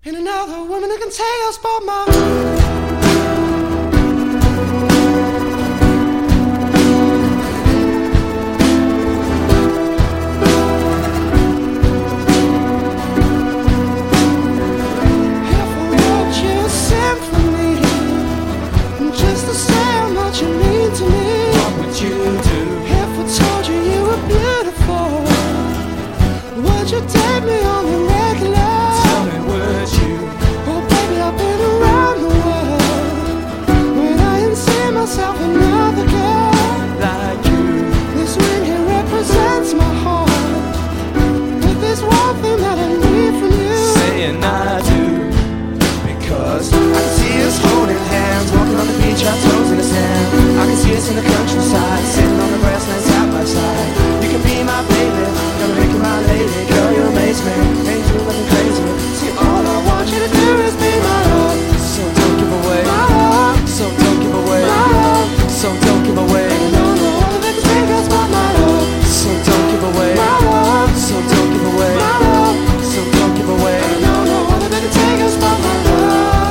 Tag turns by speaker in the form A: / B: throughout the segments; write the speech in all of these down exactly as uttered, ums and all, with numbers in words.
A: Ain't another woman that can tell us about my you take me on the regular?
B: Tell me, would you?
A: Oh baby, I've been around the world when I ain't seen myself another girl
B: like you.
A: This ring here represents my heart, but there's one thing that I need from you.
B: Saying I do, because
C: I can see us holding hands, walking on the beach, our toes in the sand. I can see us in the countryside, sitting on the grassland side by side. You can be my baby, gonna make you my lady. Girl, you amaze me, ain't you looking crazy? See, all I want you to do is be my love.
B: So don't give away,
A: my love.
B: So don't give away,
A: my love.
B: So don't give away,
A: Ain't no one that can take us but my love.
B: So don't give away,
A: my love.
B: So don't give away,
A: my love.
B: So don't give away.
A: Ain't no one that can take us but my love.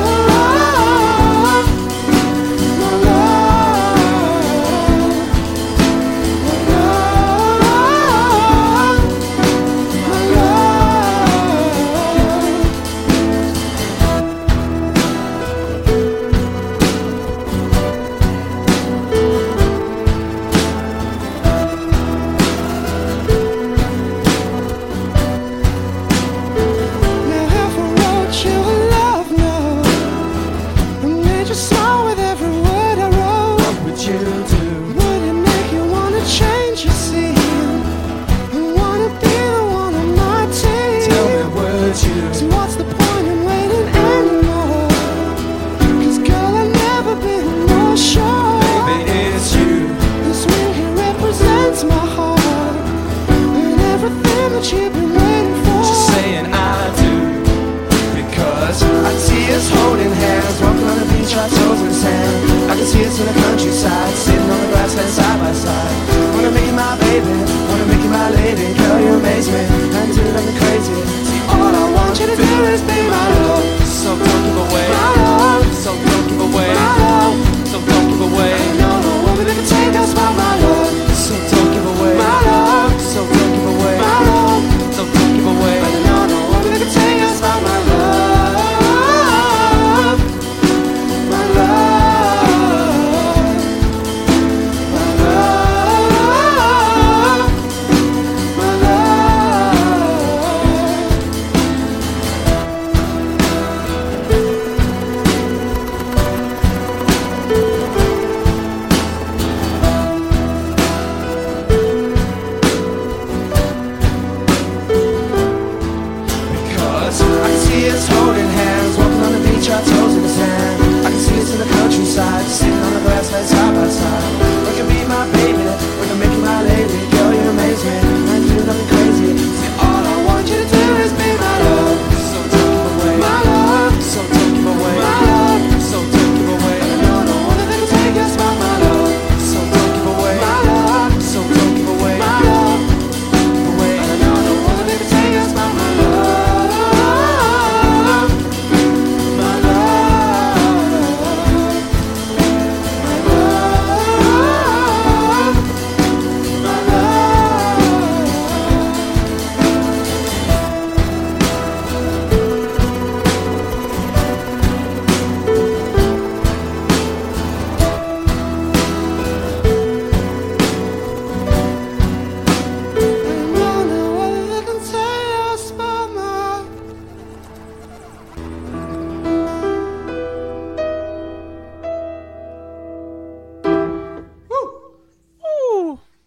A: So what's the point in waiting anymore? Cause girl, I've never been more sure.
B: Baby, it's you.
A: This ring here represents my heart and everything that you've been waiting for.
B: Just saying I do, because
C: I can see us holding hands, walking on the beach, our toes in the sand. I can see us in the countryside, sitting on the grassland side by side. Wanna make you my baby, wanna make you my lady. Girl, you amaze me, and you love me crazy. See, all I want you to do is be my love.